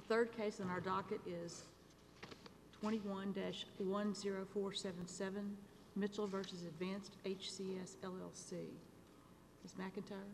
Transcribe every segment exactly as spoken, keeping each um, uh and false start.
third case on our docket is twenty-one dash one zero four seven seven, Mitchell versus Advanced H C S L L C. Miz McIntyre.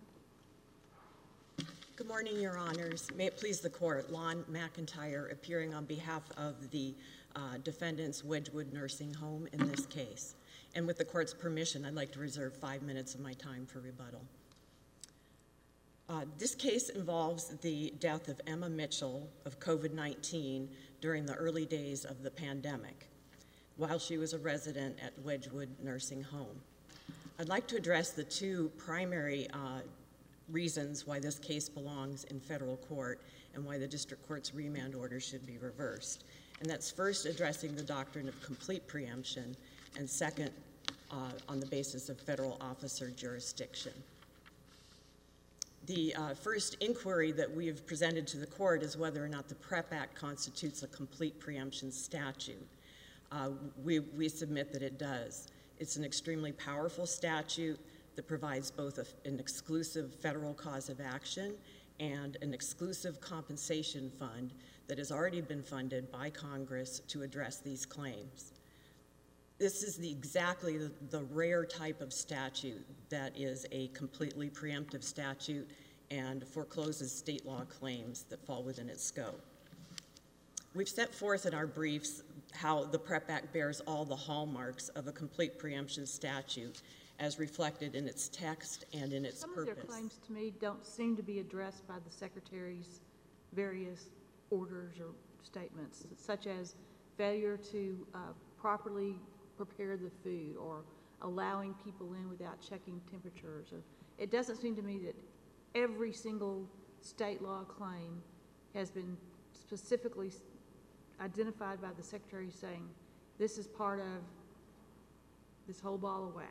Good morning, Your Honors. May it please the Court, Lon McIntyre appearing on behalf of the uh, defendants, Wedgwood Nursing Home, in this case. And with the Court's permission, I'd like to reserve five minutes of my time for rebuttal. Uh, this case involves the death of Emma Mitchell of COVID nineteen during the early days of the pandemic, while she was a resident at Wedgwood Nursing Home. I'd like to address the two primary uh, reasons why this case belongs in federal court and why the district court's remand order should be reversed. And that's first addressing the doctrine of complete preemption, and second, uh, on the basis of federal officer jurisdiction. The uh, first inquiry that we have presented to the court is whether or not the PrEP Act constitutes a complete preemption statute. Uh, we, we submit that it does. It's an extremely powerful statute that provides both a, an exclusive federal cause of action and an exclusive compensation fund that has already been funded by Congress to address these claims. This is the, exactly the, the rare type of statute that is a completely preemptive statute and forecloses state law claims that fall within its scope. We've set forth in our briefs how the PrEP Act bears all the hallmarks of a complete preemption statute as reflected in its text and in its Some purpose. Some of their claims to me don't seem to be addressed by the Secretary's various orders or statements, such as failure to uh, properly prepare the food or allowing people in without checking temperatures. Or, it doesn't seem to me that every single state law claim has been specifically identified by the Secretary saying this is part of this whole ball of wax.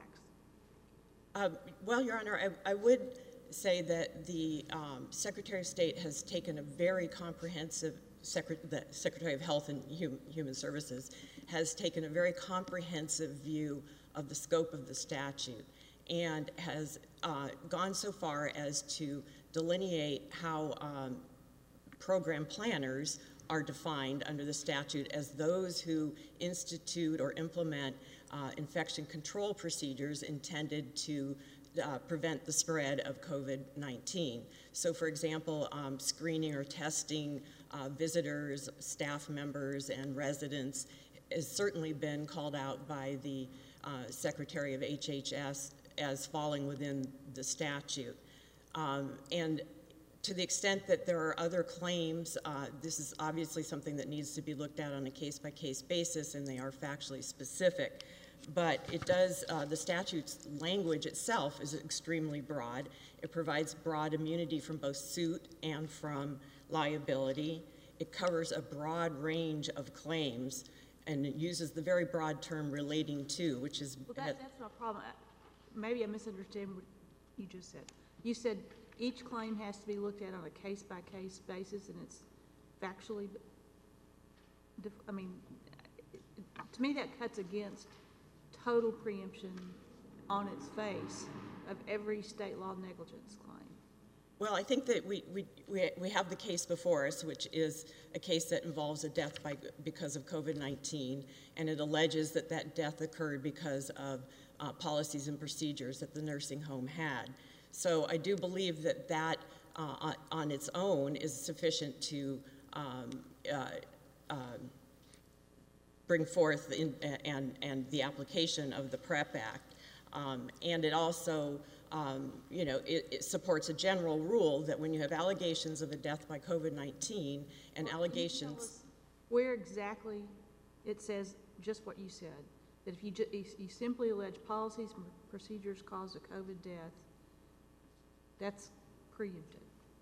Um, well, Your Honor, I, I would say that the um, Secretary of State has taken a very comprehensive, Secret the Secretary of Health and hum Human Services has taken a very comprehensive view of the scope of the statute and has uh, gone so far as to delineate how um, program planners are defined under the statute as those who institute or implement uh, infection control procedures intended to uh, prevent the spread of COVID nineteen. So, for example, um, screening or testing uh, visitors, staff members, and residents has certainly been called out by the uh, Secretary of H H S as falling within the statute. Um, and to the extent that there are other claims, uh, this is obviously something that needs to be looked at on a case-by-case basis, and they are factually specific. But it does, uh, the statute's language itself is extremely broad. It provides broad immunity from both suit and from liability. It covers a broad range of claims, and it uses the very broad term relating to, which is... Well, that, that's no problem. Maybe I misunderstand what you just said. You said each claim has to be looked at on a case-by-case basis, and it's factually, I mean, to me that cuts against total preemption on its face of every state law negligence claim. Well, I think that we, we, we, we have the case before us, which is a case that involves a death by, because of COVID nineteen, and it alleges that that death occurred because of uh, policies and procedures that the nursing home had. So I do believe that that uh, on its own is sufficient to um, uh, uh, bring forth in, and, and the application of the PrEP Act. Um, and it also, um, you know, it, it supports a general rule that when you have allegations of a death by COVID nineteen and well, allegations... Can you tell us where exactly it says just what you said, that if you, ju you simply allege policies and procedures caused a COVID death, that's preempted?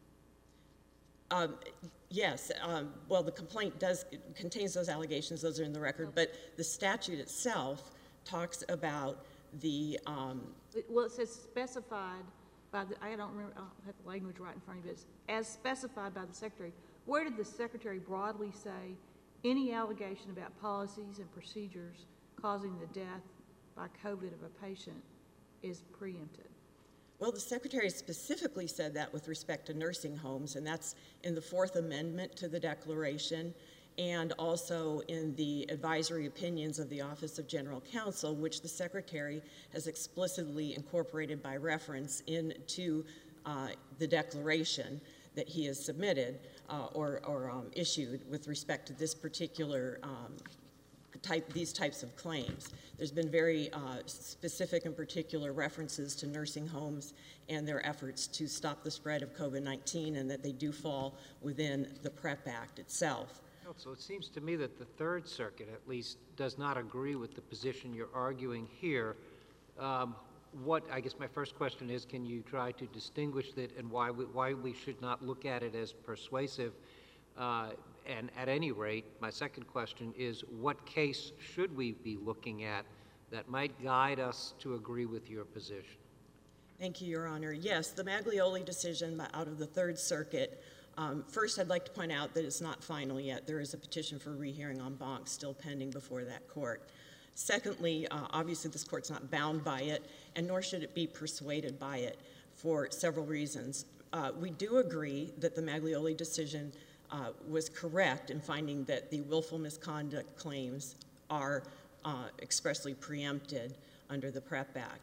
Um, yes, um, well, the complaint does contains those allegations; those are in the record. Okay. But the statute itself talks about the. Um, it, well, it says specified by the. I don't remember. I don't have the language right in front of me. But it's as specified by the Secretary. Where did the Secretary broadly say any allegation about policies and procedures causing the death by COVID of a patient is preempted? Well, the Secretary specifically said that with respect to nursing homes, and that's in the Fourth Amendment to the Declaration, and also in the advisory opinions of the Office of General Counsel, which the Secretary has explicitly incorporated by reference into uh, the declaration that he has submitted uh, or, or um, issued with respect to this particular um, type, these types of claims. There's been very uh, specific and particular references to nursing homes and their efforts to stop the spread of COVID nineteen, and that they do fall within the PrEP Act itself. So it seems to me that the Third Circuit, at least, does not agree with the position you're arguing here. Um, what, I guess my first question is, can you try to distinguish that and why we, why we should not look at it as persuasive? Uh, and at any rate, my second question is, what case should we be looking at that might guide us to agree with your position? Thank you, Your Honor. Yes, the Maglioli decision out of the Third Circuit. Um, first, I'd like to point out that it's not final yet. There is a petition for rehearing en banc still pending before that court. Secondly, uh, obviously this court's not bound by it, and nor should it be persuaded by it for several reasons. Uh, we do agree that the Maglioli decision uh, was correct in finding that the willful misconduct claims are uh, expressly preempted under the PrEP Act.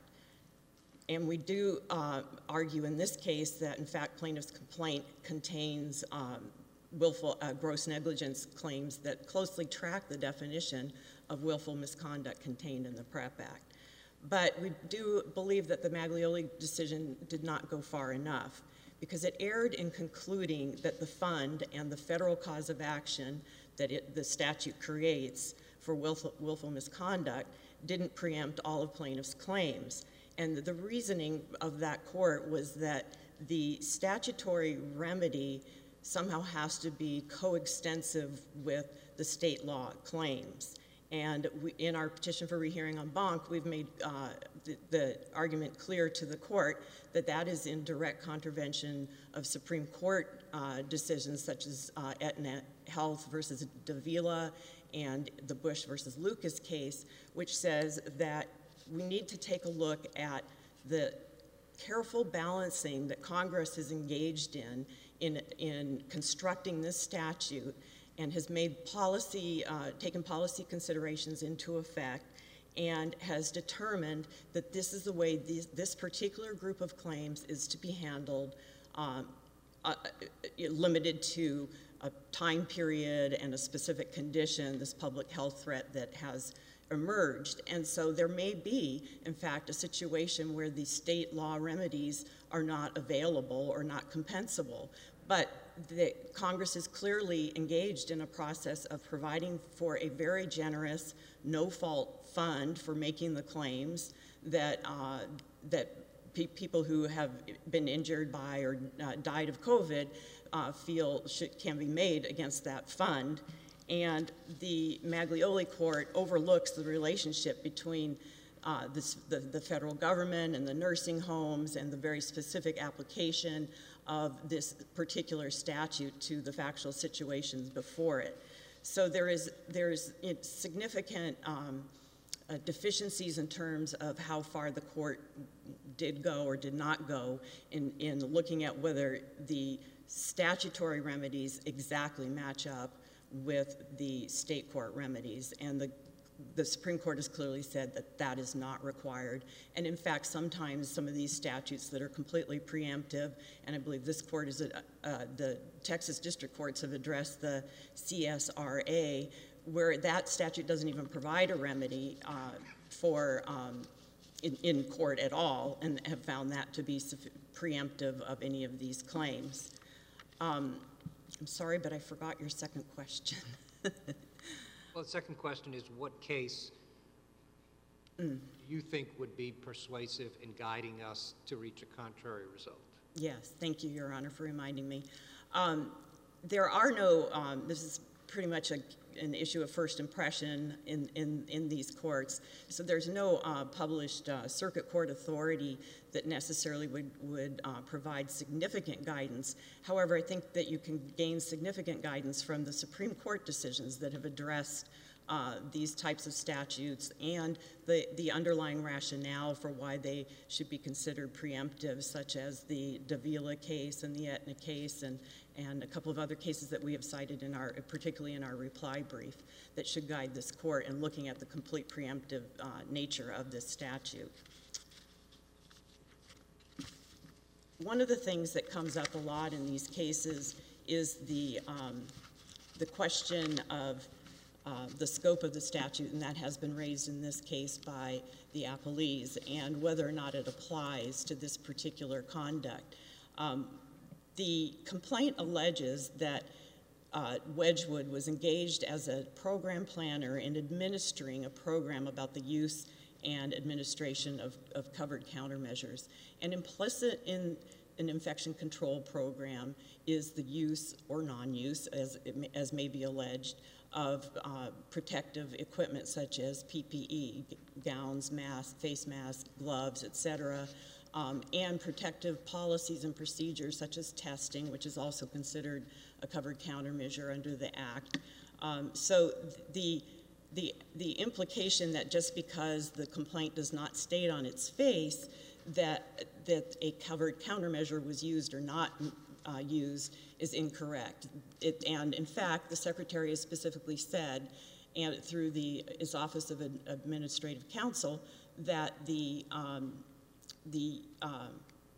And we do uh, argue in this case that, in fact, plaintiff's complaint contains um, willful uh, gross negligence claims that closely track the definition of willful misconduct contained in the PrEP Act. But we do believe that the Maglioli decision did not go far enough, because it erred in concluding that the fund and the federal cause of action that it, the statute creates for willful, willful misconduct didn't preempt all of plaintiff's claims. And the reasoning of that court was that the statutory remedy somehow has to be coextensive with the state law claims. And we, in our petition for rehearing en banc, we've made uh, the, the argument clear to the court that that is in direct contravention of Supreme Court uh, decisions such as uh, Aetna Health versus Davila and the Bush versus Lucas case, which says that we need to take a look at the careful balancing that Congress has engaged in in, in constructing this statute and has made policy, uh, taken policy considerations into effect and has determined that this is the way these, this particular group of claims is to be handled, um, uh, limited to a time period and a specific condition, this public health threat that has emerged. And so there may be, in fact, a situation where the state law remedies are not available or not compensable. But the, Congress is clearly engaged in a process of providing for a very generous, no-fault fund for making the claims that, uh, that pe people who have been injured by or uh, died of COVID uh, feel should, can be made against that fund. And the Maglioli court overlooks the relationship between uh, this, the, the federal government and the nursing homes and the very specific application of this particular statute to the factual situations before it. So there is there's significant um, uh, deficiencies in terms of how far the court did go or did not go in, in looking at whether the statutory remedies exactly match up with the state court remedies, and the, the Supreme Court has clearly said that that is not required. And in fact, sometimes some of these statutes that are completely preemptive, and I believe this court is, a, uh, the Texas district courts have addressed the C S R A, where that statute doesn't even provide a remedy uh, for um, in, in court at all, and have found that to be preemptive of any of these claims. Um, I'm sorry, but I forgot your second question. Well, the second question is, what case mm. do you think would be persuasive in guiding us to reach a contrary result? Yes, thank you, Your Honor, for reminding me. Um, there are no, um, this is pretty much a, an issue of first impression in, in, in these courts, so there's no uh, published uh, circuit court authority that necessarily would, would uh, provide significant guidance. However, I think that you can gain significant guidance from the Supreme Court decisions that have addressed uh, these types of statutes and the, the underlying rationale for why they should be considered preemptive, such as the Davila case and the Aetna case and, and a couple of other cases that we have cited in our, particularly in our reply brief, that should guide this court in looking at the complete preemptive uh, nature of this statute. One of the things that comes up a lot in these cases is the, um, the question of uh, the scope of the statute, and that has been raised in this case by the appellees, and whether or not it applies to this particular conduct. Um, the complaint alleges that uh, Wedgwood was engaged as a program planner in administering a program about the use and administration of, of covered countermeasures. And implicit in an infection control program is the use or non-use, as, it, as may be alleged, of uh, protective equipment such as P P E, gowns, masks, face masks, gloves, et cetera, um, and protective policies and procedures such as testing, which is also considered a covered countermeasure under the Act. Um, so the The, the implication that just because the complaint does not state on its face that, that a covered countermeasure was used or not uh, used is incorrect. It, and in fact, the Secretary has specifically said, and through the, his Office of Administrative Counsel, that the, um, the um,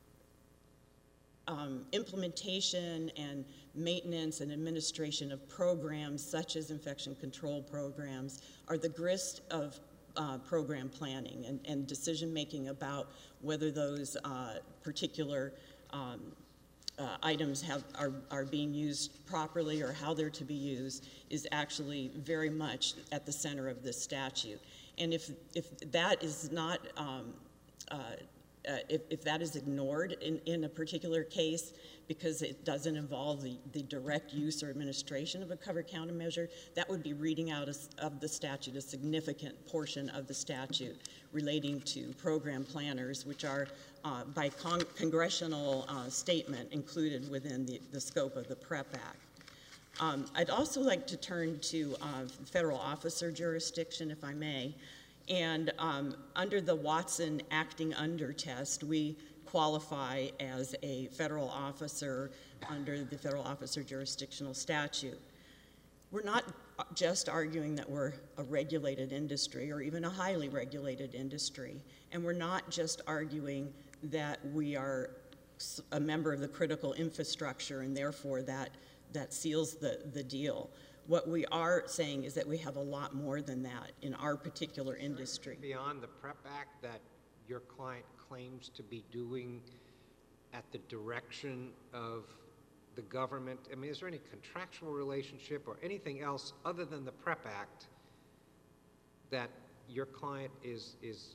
Um, implementation and maintenance and administration of programs such as infection control programs are the grist of uh, program planning and, and decision-making about whether those uh, particular um, uh, items have, are, are being used properly or how they're to be used is actually very much at the center of this statute. And if, if that is not um, uh, Uh, if, if that is ignored in, in a particular case because it doesn't involve the, the direct use or administration of a covered countermeasure, that would be reading out of, of the statute a significant portion of the statute relating to program planners, which are uh, by con congressional uh, statement included within the, the scope of the PrEP Act. Um, I'd also like to turn to uh, federal officer jurisdiction, if I may. And um, under the Watson acting under test, we qualify as a federal officer under the federal officer jurisdictional statute. We're not just arguing that we're a regulated industry or even a highly regulated industry, and we're not just arguing that we are a member of the critical infrastructure and therefore that, that seals the, the deal. What we are saying is that we have a lot more than that in our particular industry. Beyond the PrEP Act that your client claims to be doing at the direction of the government? I mean, is there any contractual relationship or anything else other than the PrEP Act that your client is, is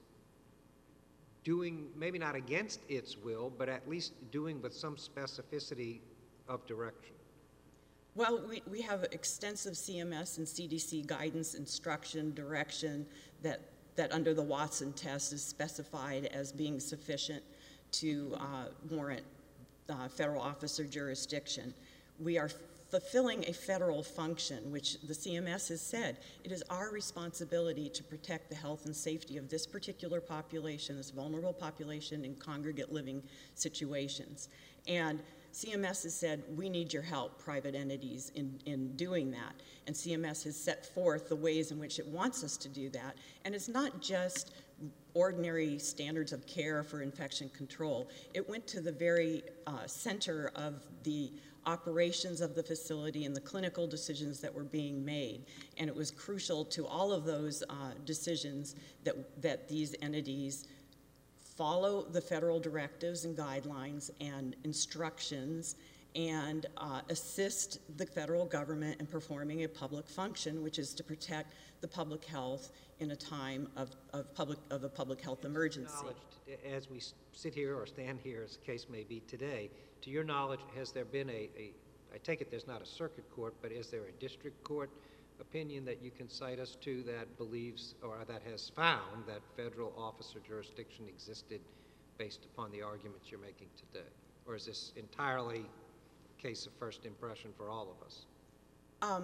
doing, maybe not against its will, but at least doing with some specificity of direction? Well, we, we have extensive C M S and C D C guidance, instruction, direction that, that under the Watson test is specified as being sufficient to uh, warrant uh, federal officer jurisdiction. We are fulfilling a federal function, which the C M S has said. It is our responsibility to protect the health and safety of this particular population, this vulnerable population in congregate living situations. And C M S has said, we need your help, private entities, in, in doing that. And C M S has set forth the ways in which it wants us to do that. And it's not just ordinary standards of care for infection control. It went to the very uh, center of the operations of the facility and the clinical decisions that were being made. And it was crucial to all of those uh, decisions that, that these entities follow the federal directives and guidelines and instructions and uh, assist the federal government in performing a public function, which is to protect the public health in a time of, of, public, of a public health emergency. As we sit here or stand here, as the case may be today, to your knowledge, has there been a, a, I take it there's not a circuit court, but is there a district court opinion that you can cite us to that believes or that has found that federal officer jurisdiction existed based upon the arguments you're making today? Or is this entirely a case of first impression for all of us? Um,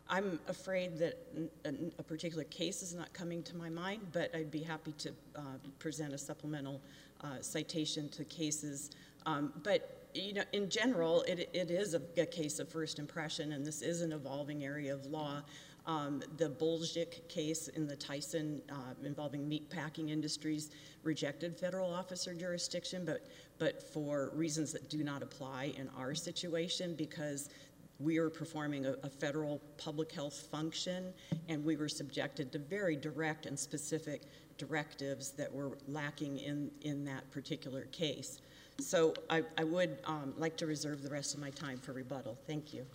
I'm afraid that a, a particular case is not coming to my mind, but I'd be happy to uh, present a supplemental uh, citation to cases. Um, but you know, in general, it, it is a, a case of first impression, and this is an evolving area of law. Um, the Bolszik case in the Tyson uh, involving meatpacking industries rejected federal officer jurisdiction, but, but for reasons that do not apply in our situation, because we are performing a, a federal public health function, and we were subjected to very direct and specific directives that were lacking in, in that particular case. So I, I would um, like to reserve the rest of my time for rebuttal. Thank you.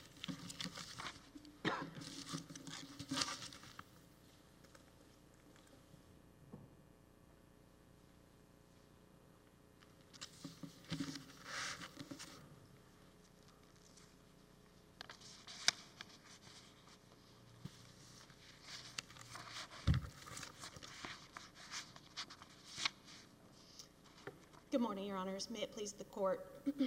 Good morning, Your Honors. May it please the Court.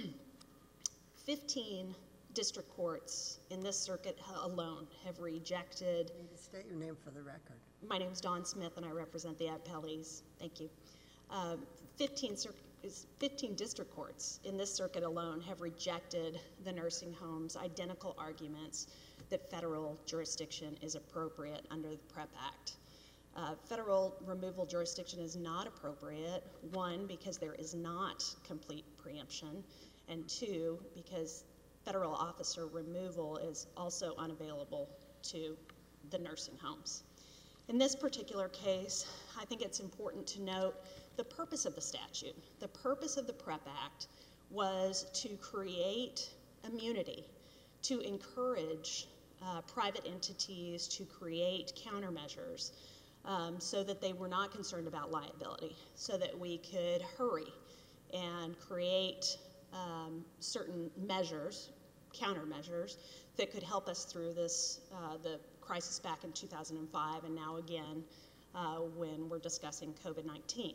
Fifteen district courts in this circuit alone have rejected. You need to state your name for the record. My name is Dawn Smith, and I represent the appellees. Thank you. Um, fifteen, fifteen district courts in this circuit alone have rejected the nursing home's identical arguments that federal jurisdiction is appropriate under the PrEP Act. Uh, federal removal jurisdiction is not appropriate, one, because there is not complete preemption, and two, because federal officer removal is also unavailable to the nursing homes. In this particular case, I think it's important to note the purpose of the statute. The purpose of the PrEP Act was to create immunity, to encourage uh, private entities to create countermeasures, Um, so that they were not concerned about liability, so that we could hurry and create um, certain measures, countermeasures, that could help us through this, uh, the crisis back in two thousand five and now again uh, when we're discussing COVID nineteen.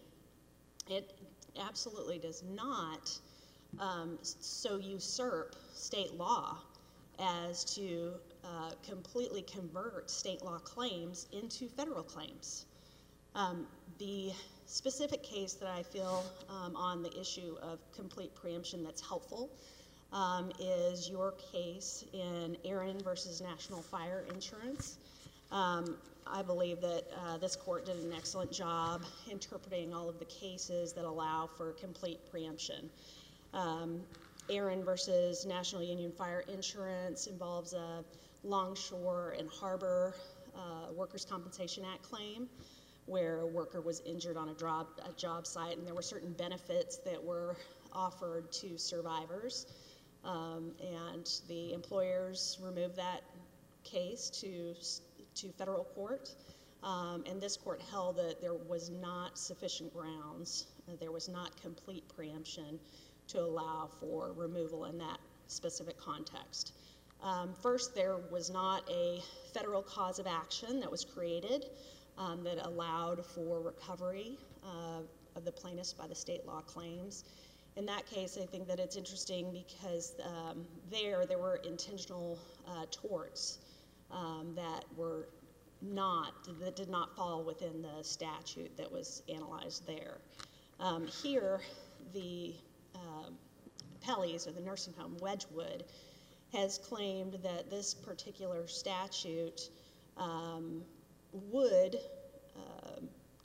It absolutely does not um, so usurp state law as to uh, completely convert state law claims into federal claims. Um, the specific case that I feel um, on the issue of complete preemption that's helpful um, is your case in Aaron versus National Fire Insurance. Um, I believe that uh, this court did an excellent job interpreting all of the cases that allow for complete preemption. Um, Aaron versus National Union Fire Insurance involves a Longshore and Harbor uh, Workers' Compensation Act claim where a worker was injured on a job, a job site, and there were certain benefits that were offered to survivors. Um, and the employers removed that case to, to federal court. Um, and this court held that there was not sufficient grounds, that there was not complete preemption to allow for removal in that specific context. Um, first, there was not a federal cause of action that was created um, that allowed for recovery uh, of the plaintiffs by the state law claims. In that case, I think that it's interesting because um, there, there were intentional uh, torts um, that were not, that did not fall within the statute that was analyzed there. Um, here, the Uh, Pelley's, or the nursing home, Wedgwood, has claimed that this particular statute um, would uh,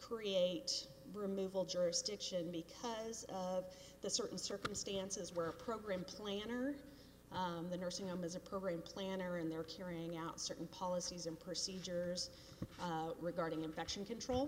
create removal jurisdiction because of the certain circumstances where a program planner, um, the nursing home is a program planner and they're carrying out certain policies and procedures uh, regarding infection control.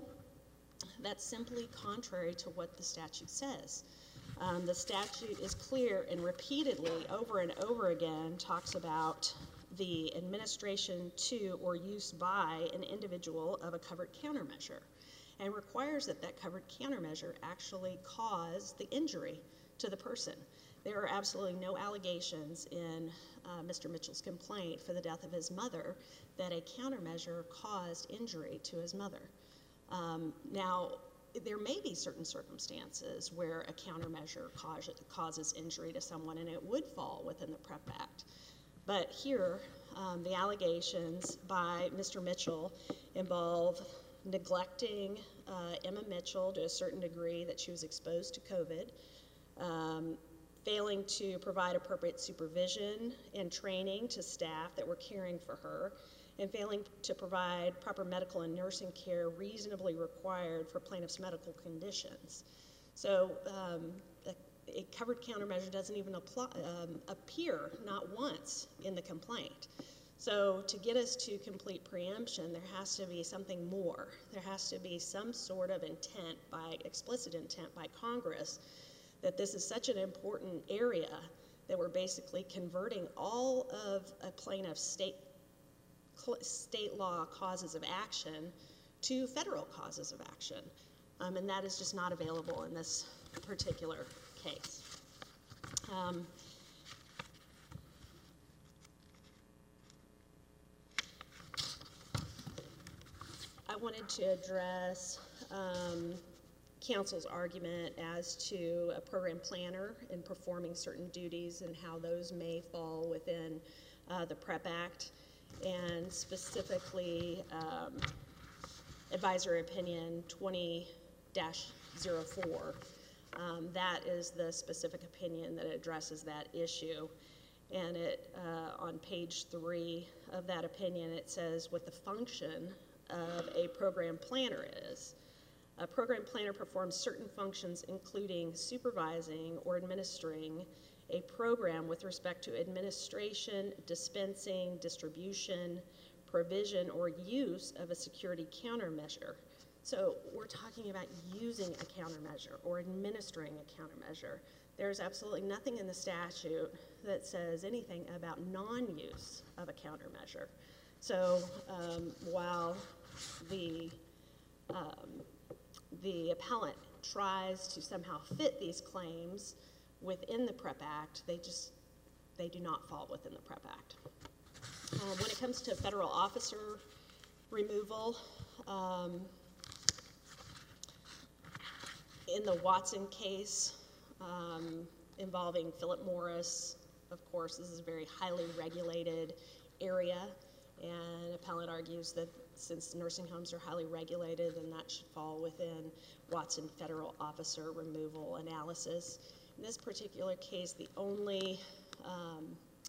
That's simply contrary to what the statute says. Um, the statute is clear and repeatedly, over and over again, talks about the administration to or use by an individual of a covered countermeasure and requires that that covered countermeasure actually cause the injury to the person. There are absolutely no allegations in uh, Mister Mitchell's complaint for the death of his mother that a countermeasure caused injury to his mother. Um, now, there may be certain circumstances where a countermeasure cause, causes injury to someone and it would fall within the PrEP Act. But here, um, the allegations by Mister Mitchell involve neglecting uh, Emma Mitchell to a certain degree that she was exposed to COVID, um, failing to provide appropriate supervision and training to staff that were caring for her, and failing to provide proper medical and nursing care reasonably required for plaintiff's medical conditions. So um, a, a covered countermeasure doesn't even apply, um, appear not once in the complaint. So to get us to complete preemption, there has to be something more. There has to be some sort of intent, by explicit intent by Congress, that this is such an important area that we're basically converting all of a plaintiff's state, state law causes of action to federal causes of action. Um, and that is just not available in this particular case. Um, I wanted to address um, Council's argument as to a program planner in performing certain duties and how those may fall within uh, the PrEP Act, and specifically um, Advisory Opinion twenty dash zero four. Um, that is the specific opinion that addresses that issue. And it, uh, on page three of that opinion, it says what the function of a program planner is. A program planner performs certain functions including supervising or administering a program with respect to administration, dispensing, distribution, provision, or use of a security countermeasure. So we're talking about using a countermeasure or administering a countermeasure. There's absolutely nothing in the statute that says anything about non-use of a countermeasure. So um, while the um, the appellant tries to somehow fit these claims within the PrEP Act, they just, they do not fall within the PrEP Act. Uh, when it comes to federal officer removal, um, in the Watson case um, involving Philip Morris, of course, this is a very highly regulated area, and appellant argues that since nursing homes are highly regulated, then that should fall within Watson federal officer removal analysis. In this particular case, the only um,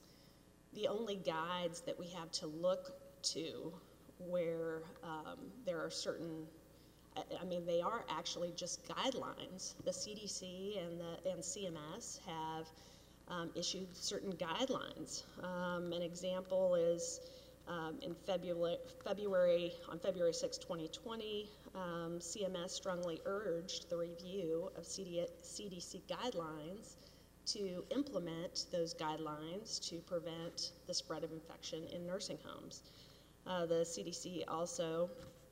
the only guides that we have to look to where um, there are certain, I mean, they are actually just guidelines. The C D C and the and C M S have um, issued certain guidelines. Um, an example is um, in February, February on February sixth, twenty twenty, um, C M S strongly urged the review of C D C guidelines to implement those guidelines to prevent the spread of infection in nursing homes. Uh, the C D C also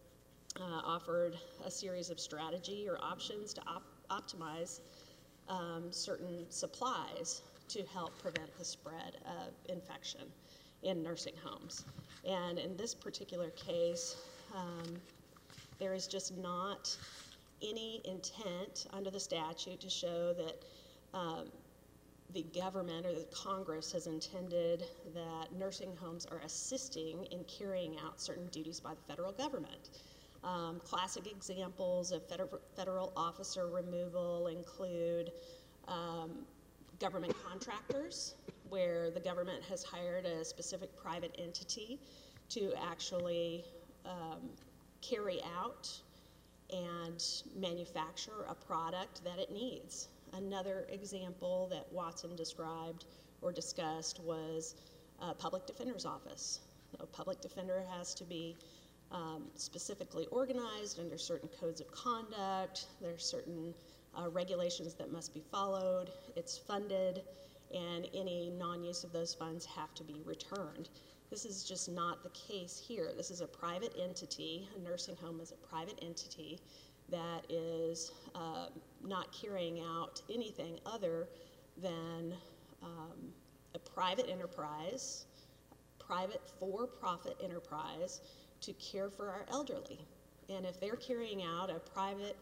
uh, offered a series of strategy or options to op optimize um, certain supplies to help prevent the spread of infection in nursing homes. And in this particular case, um, there is just not any intent under the statute to show that um, the government or the Congress has intended that nursing homes are assisting in carrying out certain duties by the federal government. Um, classic examples of federal, federal officer removal include um, government contractors, where the government has hired a specific private entity to actually um, carry out and manufacture a product that it needs. Another example that Watson described or discussed was a public defender's office. A public defender has to be um, specifically organized under certain codes of conduct. There's certain uh, regulations that must be followed. It's funded, and any non-use of those funds have to be returned. This is just not the case here. This is a private entity. A nursing home is a private entity that is uh, not carrying out anything other than um, a private enterprise, private for-profit enterprise to care for our elderly. And if they're carrying out a private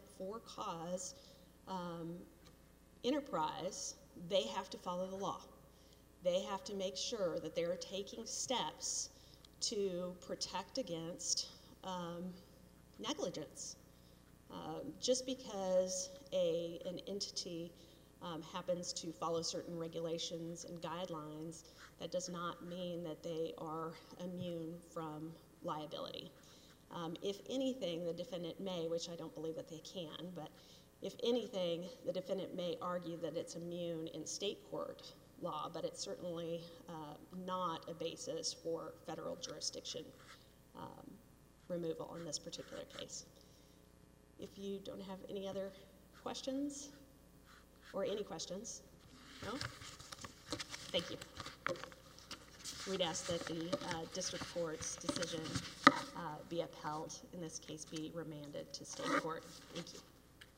for-cause um, enterprise, they have to follow the law. they have to make sure that they're taking steps to protect against um, negligence. Um, just because a, an entity um, happens to follow certain regulations and guidelines, that does not mean that they are immune from liability. Um, if anything, the defendant may, which I don't believe that they can, but if anything, the defendant may argue that it's immune in state court law, but it's certainly uh, not a basis for federal jurisdiction um, removal in this particular case. If you don't have any other questions, or any questions, no? Thank you. We'd ask that the uh, district court's decision uh, be upheld, in this case be remanded to state court. Thank you.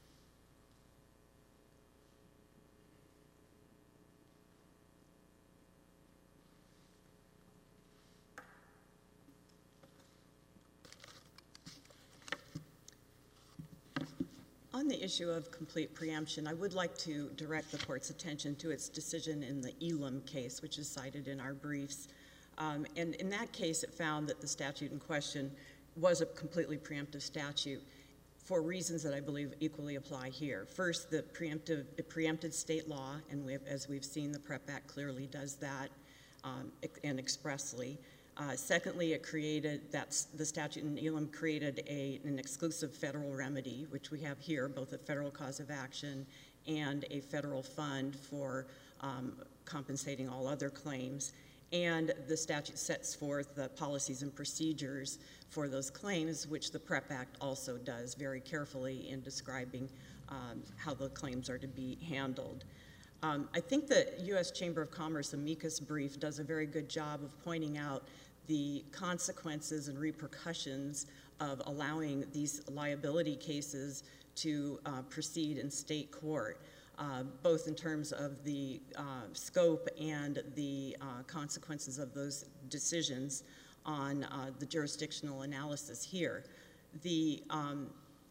On the issue of complete preemption, I would like to direct the court's attention to its decision in the Elam case, which is cited in our briefs. Um, and in that case, it found that the statute in question was a completely preemptive statute for reasons that I believe equally apply here. First, the preemptive, it preempted state law, and we have, as we've seen, the PREP Act clearly does that, um, and expressly. Uh, secondly, it created, that's, the statute in Elam created a, an exclusive federal remedy, which we have here, both a federal cause of action and a federal fund for um, compensating all other claims. And the statute sets forth the policies and procedures for those claims, which the PREP Act also does very carefully in describing um, how the claims are to be handled. Um, I think the U S Chamber of Commerce amicus brief does a very good job of pointing out the consequences and repercussions of allowing these liability cases to uh, proceed in state court, uh, both in terms of the uh, scope and the uh, consequences of those decisions on uh, the jurisdictional analysis here. The um,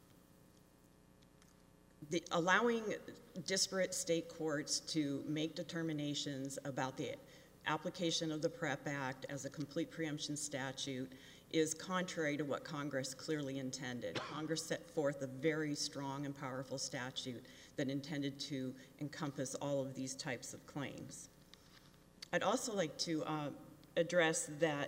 The, allowing disparate state courts to make determinations about the application of the PREP Act as a complete preemption statute is contrary to what Congress clearly intended. Congress set forth a very strong and powerful statute that intended to encompass all of these types of claims. I'd also like to uh, address that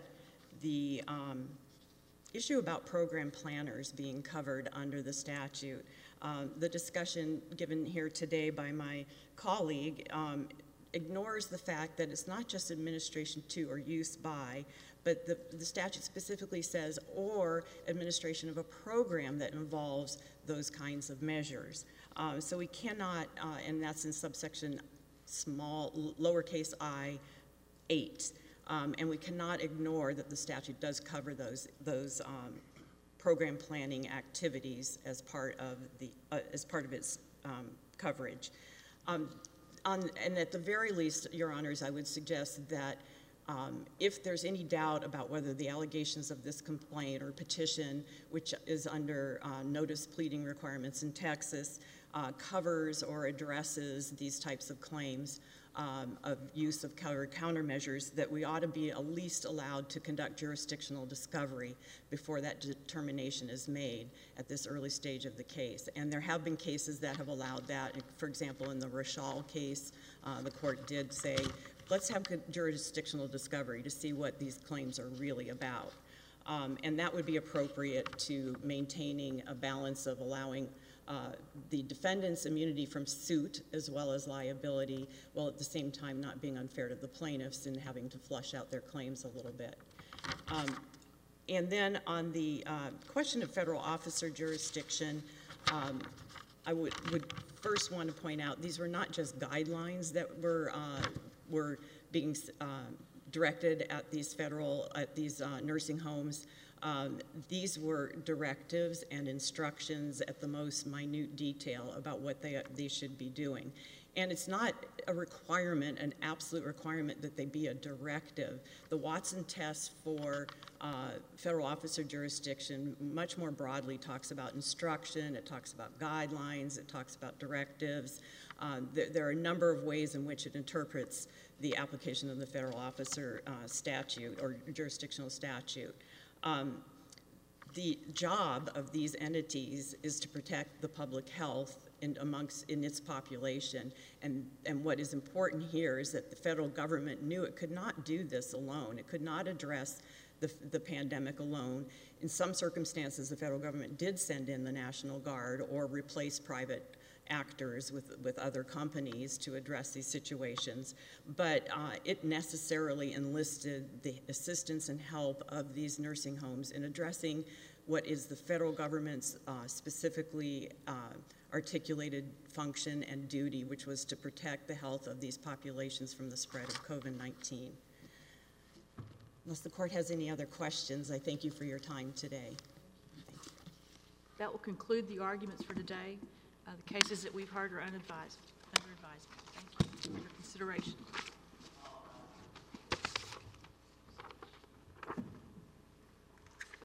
the um, issue about program planners being covered under the statute. Um, the discussion given here today by my colleague um, ignores the fact that it's not just administration to or use by, but the, the statute specifically says, or administration of a program that involves those kinds of measures. Um, so we cannot, uh, and that's in subsection small, lowercase i, eight. Um, and we cannot ignore that the statute does cover those, those um, program planning activities as part of the uh, as part of its um, coverage. Um, on, and at the very least, Your Honors, I would suggest that um, if there's any doubt about whether the allegations of this complaint or petition, which is under uh, notice pleading requirements in Texas, uh, covers or addresses these types of claims, Um, of use of counter countermeasures, that we ought to be at least allowed to conduct jurisdictional discovery before that determination is made at this early stage of the case. And there have been cases that have allowed that. For example, in the Rochelle case, uh, the court did say, let's have jurisdictional discovery to see what these claims are really about. Um, and that would be appropriate to maintaining a balance of allowing Uh, the defendant's immunity from suit as well as liability, while at the same time not being unfair to the plaintiffs and having to flush out their claims a little bit. Um, and then on the uh, question of federal officer jurisdiction, um, I would, would first want to point out these were not just guidelines that were, uh, were being uh, directed at these federal, at these uh, nursing homes. Um, these were directives and instructions at the most minute detail about what they, they should be doing. And it's not a requirement, an absolute requirement that they be a directive. The Watson test for uh, federal officer jurisdiction much more broadly talks about instruction, it talks about guidelines, it talks about directives. Um, there, there are a number of ways in which it interprets the application of the federal officer uh, statute or jurisdictional statute. Um, the job of these entities is to protect the public health in amongst in its population, and and what is important here is that the federal government knew it could not do this alone. It could not address the, the pandemic alone. In some circumstances, the federal government did send in the National Guard or replace private actors with, with other companies to address these situations, but uh, it necessarily enlisted the assistance and help of these nursing homes in addressing what is the federal government's uh, specifically uh, articulated function and duty, which was to protect the health of these populations from the spread of COVID nineteen. Unless the court has any other questions, I thank you for your time today. That will conclude the arguments for today. Uh, the cases that we've heard are unadvised, under advisement. Thank you for your consideration.